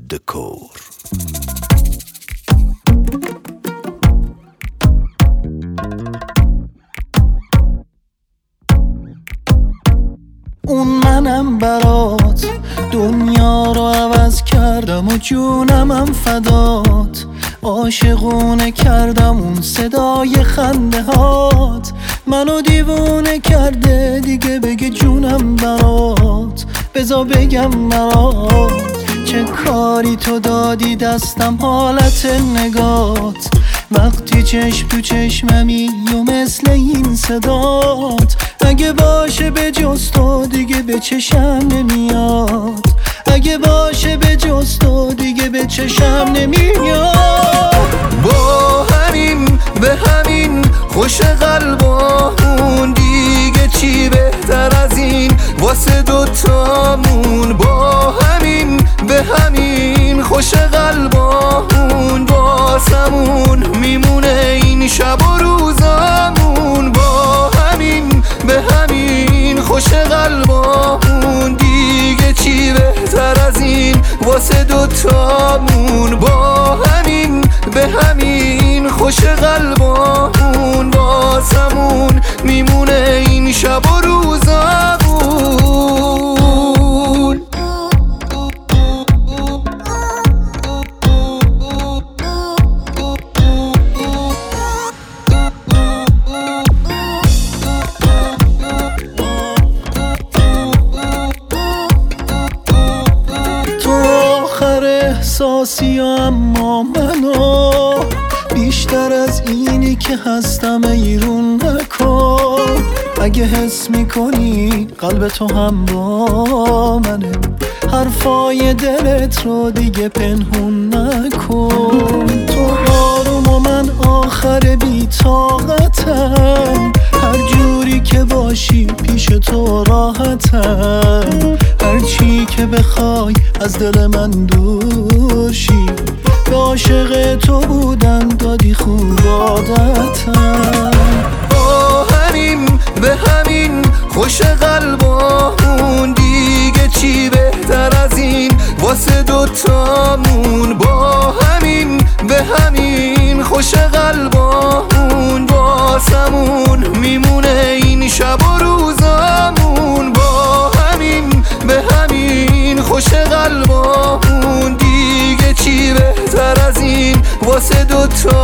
دکور. اون منم برات دنیا رو عوض کردم و جونمم فدات، عاشقونه کردم اون صدای خنده هات، منو دیوونه کرده دیگه بگه جونم برات، بذار بگم برات چه کاری تو دادی دستم حالت نگات، وقتی چشم تو چشممی و مثل این صدات، اگه باشه به جز تو دیگه به چشم نمیاد، اگه باشه به جز تو دیگه به چشم نمیاد. با همین به همین خوش قلبامون، دیگه چی بهتر از این واسه دوتامون. با همین به همین خوش قلبامون، واسمون میمونه این شب و روزامون. با همین به همین خوش قلبامون، دیگه چی بهتر از این واسه دوتامون. با همین به همین خوش قلبامون، واسمون میمونه این شب و روزامون. احساسی اما منو بیشتر از اینی که هستم ایرون نکن، اگه حس میکنی قلب تو هم با منه، حرفای دلت رو دیگه پنهون نکن. تو آروم و من آخر بی طاقتم، هر جوری که باشی پیش تو راحتم، هر چی که بخوای از دل من دور شی، به عاشق تو بودم دادی خوب عادتم. با همین به همین خوش قلبامون، دیگه چی بهتر از این واسه دوتامون. با همین به همین خوش قلبامون، واسمون میمونه این شب و روزامون. با همین به همین خوش قلبامون، دیگه چی بهتر از این واسه دوتا